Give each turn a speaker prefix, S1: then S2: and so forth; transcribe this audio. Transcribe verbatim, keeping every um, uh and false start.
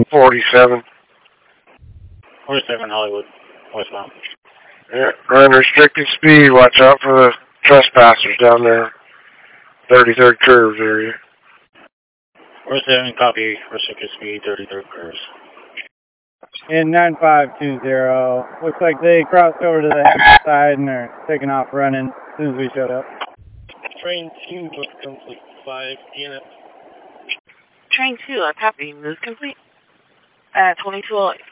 S1: forty-seven.
S2: forty-seven Hollywood, westbound.
S1: Yeah, run restricted speed. Watch out for the trespassers down there. thirty-third curves area.
S2: forty-seven, copy. Restricted speed, thirty-third curves.
S3: In nine five two zero, looks like they crossed over to the Hampton side and they're taking off running as soon as we showed up.
S4: Train two, book complete. five D N F.
S5: Train two, I copy. Move complete. Uh, twenty-two